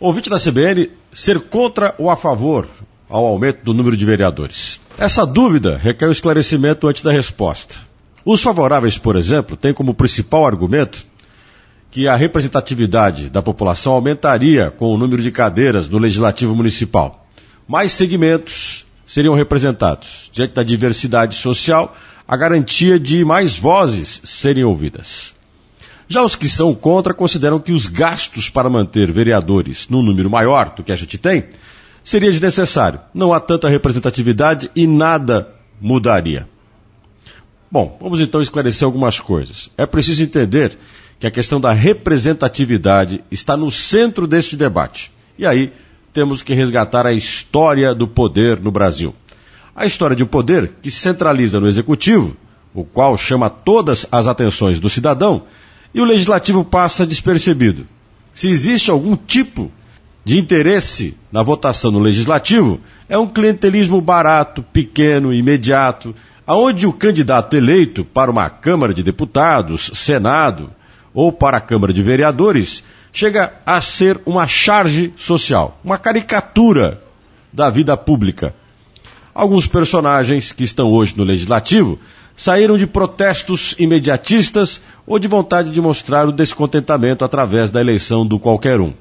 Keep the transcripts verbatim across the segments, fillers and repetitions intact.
Ouvinte da C B N, ser contra ou a favor ao aumento do número de vereadores? Essa dúvida requer o esclarecimento antes da resposta. Os favoráveis, por exemplo, têm como principal argumento que a representatividade da população aumentaria com o número de cadeiras no Legislativo Municipal. Mais segmentos seriam representados. Diante da diversidade social, a garantia de mais vozes serem ouvidas. Já os que são contra consideram que os gastos para manter vereadores num número maior do que a gente tem seria desnecessário. Não há tanta representatividade e nada mudaria. Bom, vamos então esclarecer algumas coisas. É preciso entender que a questão da representatividade está no centro deste debate. E aí temos que resgatar a história do poder no Brasil. A história de um poder que se centraliza no executivo, o qual chama todas as atenções do cidadão, e o legislativo passa despercebido. Se existe algum tipo de interesse na votação no legislativo, é um clientelismo barato, pequeno, imediato, onde o candidato eleito para uma Câmara de Deputados, Senado ou para a Câmara de Vereadores chega a ser uma charge social, uma caricatura da vida pública. Alguns personagens que estão hoje no Legislativo saíram de protestos imediatistas ou de vontade de mostrar o descontentamento através da eleição do qualquer um.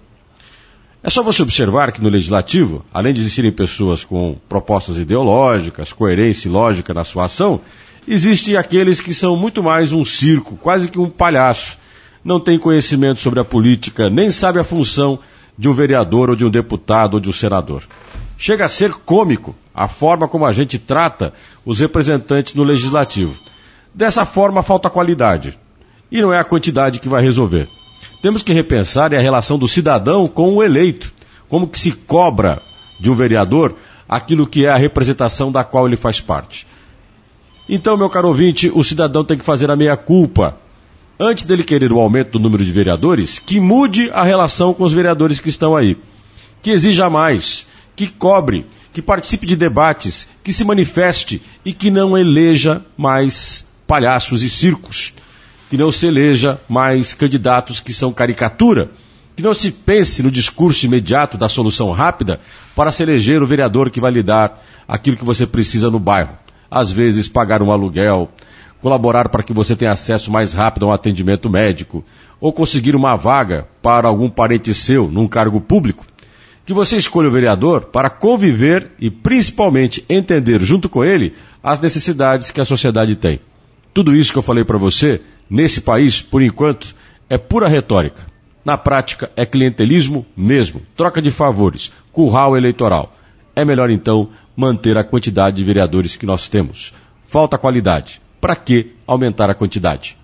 É só você observar que no Legislativo, além de existirem pessoas com propostas ideológicas, coerência e lógica na sua ação, existem aqueles que são muito mais um circo, quase que um palhaço. Não tem conhecimento sobre a política, nem sabe a função de um vereador ou de um deputado ou de um senador. Chega a ser cômico a forma como a gente trata os representantes no Legislativo. Dessa forma falta qualidade. E não é a quantidade que vai resolver. Temos que repensar a relação do cidadão com o eleito. Como que se cobra de um vereador aquilo que é a representação da qual ele faz parte. Então, meu caro ouvinte, o cidadão tem que fazer a meia-culpa. Antes dele querer o aumento do número de vereadores, que mude a relação com os vereadores que estão aí. Que exija mais, que cobre, que participe de debates, que se manifeste e que não eleja mais palhaços e circos. Que não se eleja mais candidatos que são caricatura. Que não se pense no discurso imediato da solução rápida para se eleger o vereador que vai lhe dar aquilo que você precisa no bairro. Às vezes pagar um aluguel, colaborar para que você tenha acesso mais rápido a um atendimento médico, ou conseguir uma vaga para algum parente seu num cargo público, que você escolha o vereador para conviver e principalmente entender junto com ele as necessidades que a sociedade tem. Tudo isso que eu falei para você, nesse país, por enquanto, é pura retórica. Na prática, é clientelismo mesmo, troca de favores, curral eleitoral. É melhor então manter a quantidade de vereadores que nós temos. Falta qualidade. Para que aumentar a quantidade?